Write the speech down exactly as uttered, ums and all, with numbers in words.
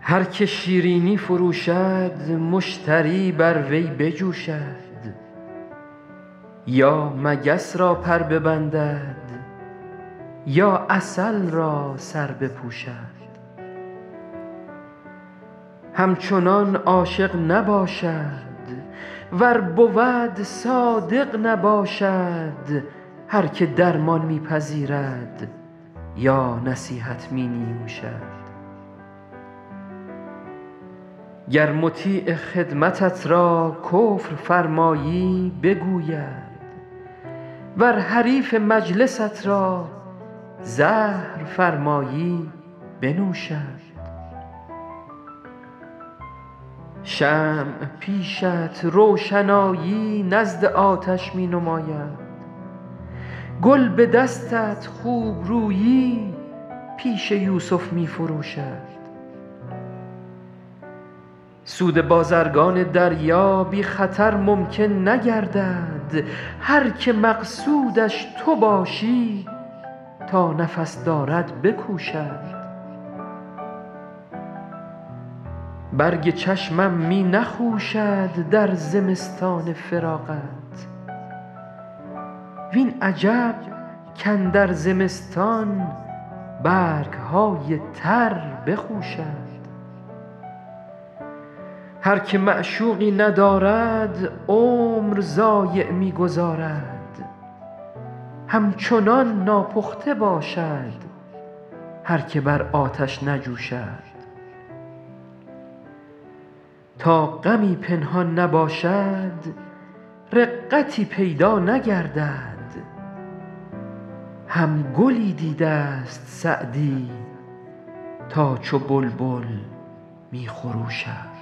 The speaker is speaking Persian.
هر که شیرینی فروشد مشتری بر وی بجوشد. یا مگس را پر ببندد یا عسل را سر بپوشد. همچنان عاشق نباشد ور بود صادق نباشد. هر که درمان می پذیرد یا نصیحت می نیوشد. گر مطیع خدمتت را کفر فرمایی بگوید. ور حریف مجلست را زهر فرمایی بنوشد. شمع پیشت روشنایی نزد آتش می نماید. گل به دستت خوبرویی پیش یوسف می فروشد. سود بازرگان دریا بی خطر ممکن نگردد. هر که مقصودش تو باشی تا نفس دارد بکوشد. برگ چشمم می نخوشد در زمستان فراقت. وین عجب کاندر زمستان برگ‌های تر بخوشد. هر که معشوقی ندارد عمر ضایع می گذارد. همچنان ناپخته باشد هر که بر آتش نجوشد. تا غمی پنهان نباشد رقتی پیدا نگردد. هم گلی دیده ست سعدی تا چو بلبل می خروشد.